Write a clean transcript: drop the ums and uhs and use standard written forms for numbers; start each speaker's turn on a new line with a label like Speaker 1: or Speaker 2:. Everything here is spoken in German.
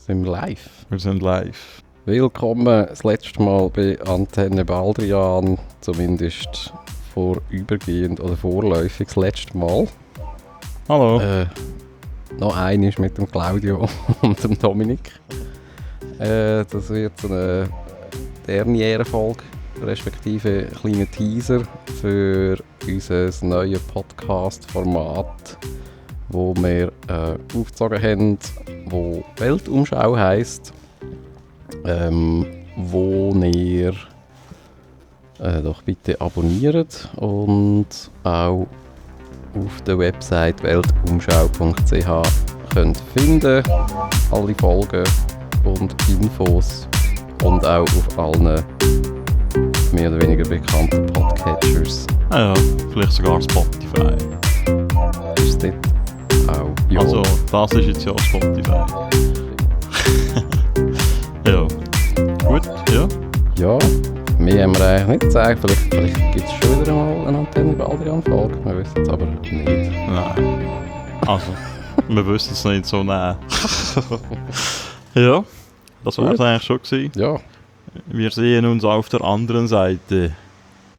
Speaker 1: Sind wir live?
Speaker 2: Wir sind live.
Speaker 1: Willkommen das letzte Mal bei Antenne Baldrian, zumindest vorübergehend oder vorläufig das letzte Mal.
Speaker 2: Hallo.
Speaker 1: Noch eines mit dem Claudio und dem Dominik. Das wird so eine Derniere-Folge, respektive ein kleiner Teaser für unser neues Podcast-Format, wo wir aufgezogen haben, wo Weltumschau heisst, wo ihr doch bitte abonniert und auch auf der Website weltumschau.ch könnt finden, alle Folgen und Infos und auch auf allen mehr oder weniger bekannten Podcatchers.
Speaker 2: Ja, vielleicht sogar Spotify.
Speaker 1: Ist dort auch? Ja.
Speaker 2: Also, das ist jetzt ja Spotify. Ja. Gut, ja.
Speaker 1: Ja, mehr haben wir eigentlich nicht gesagt. Vielleicht gibt es schon wieder mal eine Antenne Baldrian-Folge. Wir wissen es aber nicht.
Speaker 2: Nein. Also, wir wissen es nicht so nah. Ja, das war es eigentlich schon gewesen.
Speaker 1: Ja,
Speaker 2: Wir sehen uns auf der anderen Seite.